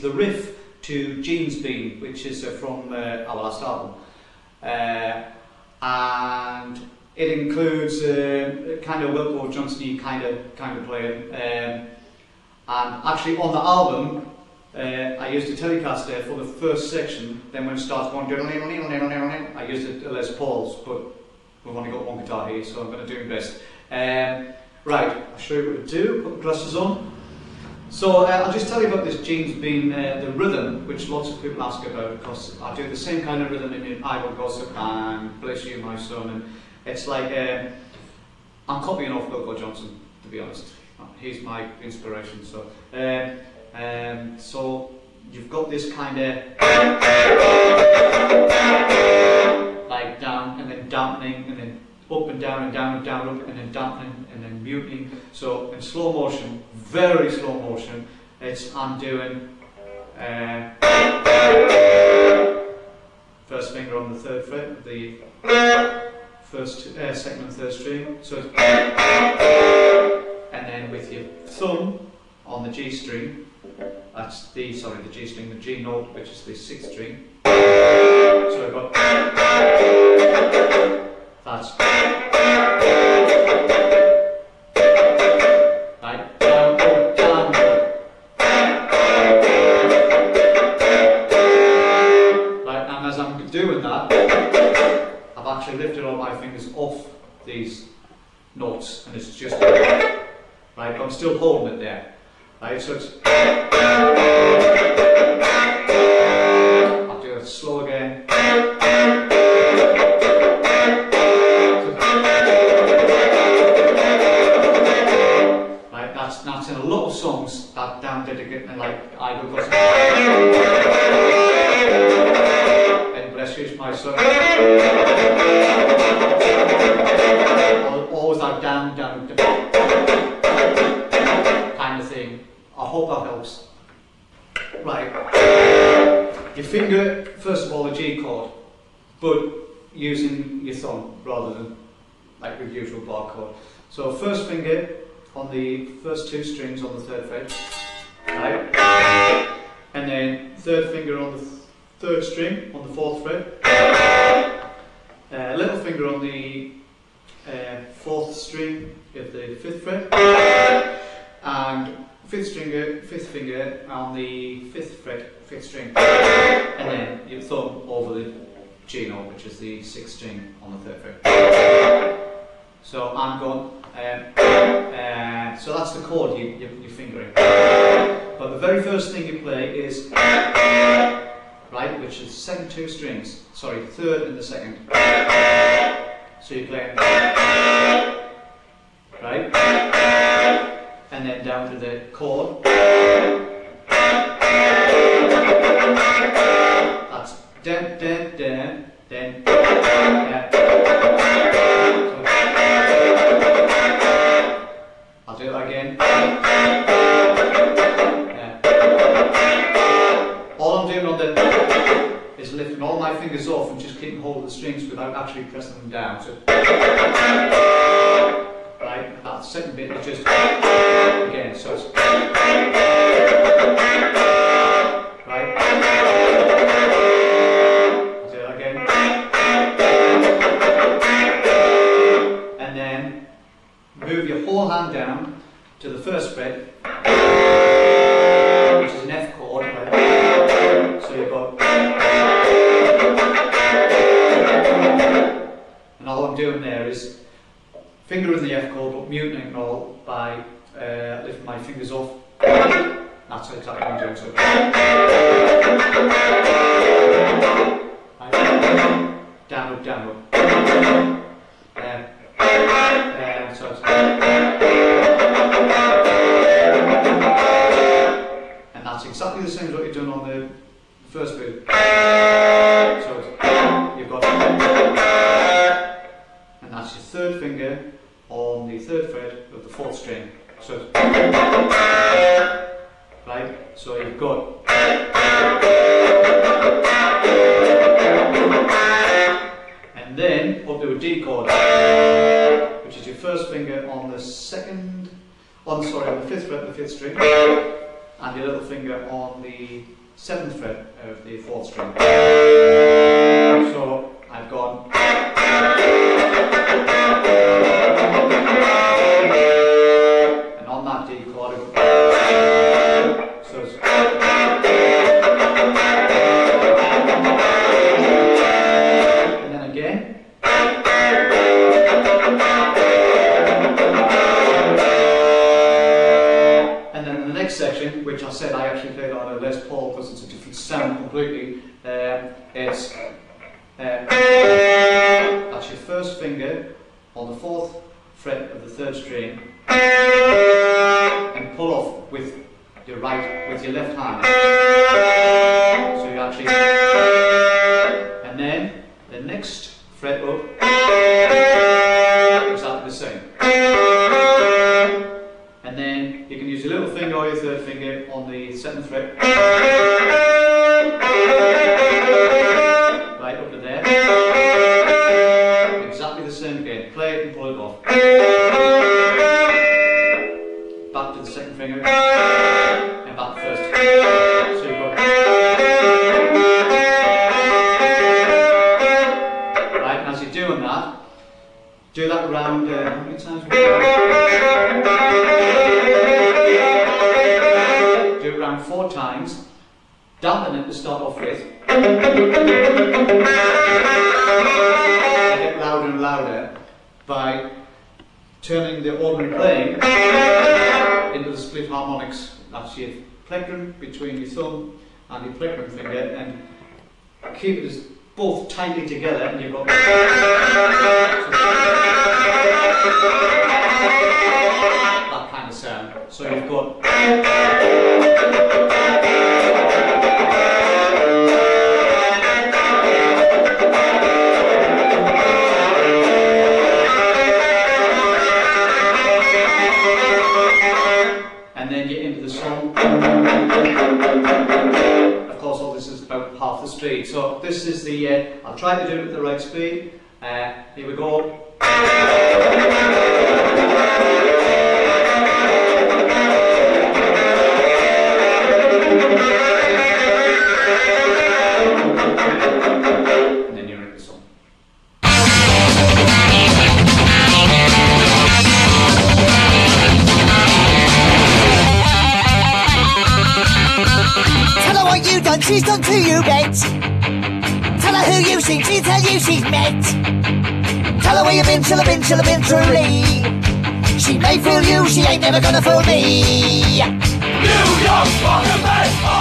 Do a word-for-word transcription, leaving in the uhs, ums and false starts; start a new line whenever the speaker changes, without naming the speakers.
the riff to Jeans Bean, which is uh, from uh, our last album. Uh, and it includes uh, kind of Wilko Johnson-y kind of kind of playing. Um, and actually on the album, uh, I used a Telecaster for the first section. Then when it starts going, I used a Les Pauls, but we've only got one guitar here, so I'm going to do my best. Um, right, I'll show you what to do. Put the glasses on. So uh, I'll just tell you about this Jeans Bean, uh, the rhythm, which lots of people ask about, because I do the same kind of rhythm in I Will Gossip and Bless You My Son, and it's like um, I'm copying off Wilko Johnson, to be honest. He's my inspiration. So, um, um, so you've got this kind of like down and then dampening and then up and down and down and down up and then dampening and then muting. So in slow motion, very slow motion, it's I'm doing uh, first finger on the third fret of the first, uh, second and third string. So it's, and then with your thumb on the G string, that's the sorry the G string, the G note, which is the sixth string. So I've got that's right down, up, down, up. Right, and as I'm doing that, I've actually lifted all my fingers off these notes, and it's just right. I'm still holding it there. Right, so it's. I'll do it slow again. Right, that's that's in a lot of songs that down dedicated like I Will Gossip and Bless You My Son. Always that down, down, down kind of thing. I hope that helps. Right. Your finger, first of all, a G chord, but using your thumb rather than like the usual bar chord. So first finger on the first two strings on the third fret, right? And then third finger on the th third string on the fourth fret. Uh, little finger on the uh, fourth string of the fifth fret, and fifth finger, fifth finger on the fifth fret, fifth string, and then your thumb over the G note, which is the sixth string on the third fret. So I'm going. Um, uh, so that's the chord you, you, you're fingering. But the very first thing you play is right, which is second two strings. Sorry, third and the second. So you're playing right, and then down to the chord. That's den den den den. Yeah. I'll do that again. Yeah. All I'm doing on the is lifting all my fingers off and just keeping hold of the strings without actually pressing them down. So, right, that second bit is just again. So it's right. I'll do that again. And then move your whole hand down to the first fret, which is an F chord. Right? So you've got, and all I'm doing there is finger in the F chord, but muting it all by uh, lifting my fingers off. That's exactly what I'm doing. So, right. Down up, down up. Uh, uh, so it's, and that's exactly the same as what you're doing on the first bit. So it's, you've got, and that's your third finger on the third fret of the fourth string. So it's, right. So you've got, and then up to a D chord, which is your first finger on the second, on sorry, on the fifth fret of the fifth string, and your little finger on the seventh fret of the fourth string. So I've gone, and on that D chord, so it's, and then again. Section, which I said I actually played on a Les Paul because it's a different sound completely. Um, it's uh, that's your first finger on the fourth fret of the third string, and pull off with your right, with your left hand. So you actually, and then the next fret up, exactly the same. And then you can use your little finger or your third finger on the seventh fret, right up to there. Exactly the same again. Play it and pull it off. Back to the second finger, and back to the first. So you've got. Right, and as you're doing that, do that around, uh, how many times? Do it around four times, dampen it to start off with, get louder and louder by turning the organ playing into the split harmonics. That's your plectrum between your thumb and your plectrum finger, and keep it as both tightly together, and you've got that kind of sound. So you've got and then get into the song. Of course, all this is about half the speed. So this is the, uh, I'll try to do it at the right speed. Uh, here we go. And then you're into the song.
Tell her what you done, she's done to you, bet. Tell her who you seen, she tell you she's met. Tell her where you been, she'll have been, she'll have been truly. She may fool you, she ain't never gonna fool me.
New York, Parliament.